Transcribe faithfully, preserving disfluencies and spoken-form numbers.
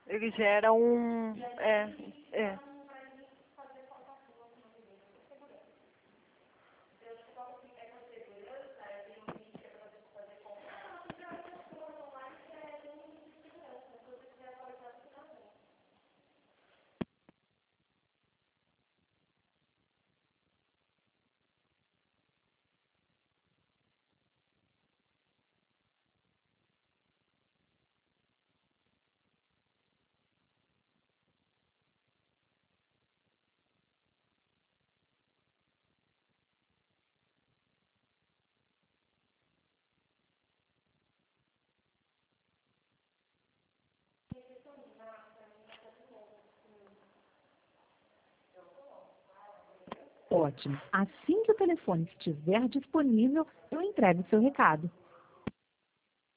Ele gera um... É, é. Ótimo. Assim que o telefone estiver disponível, eu entrego o seu recado.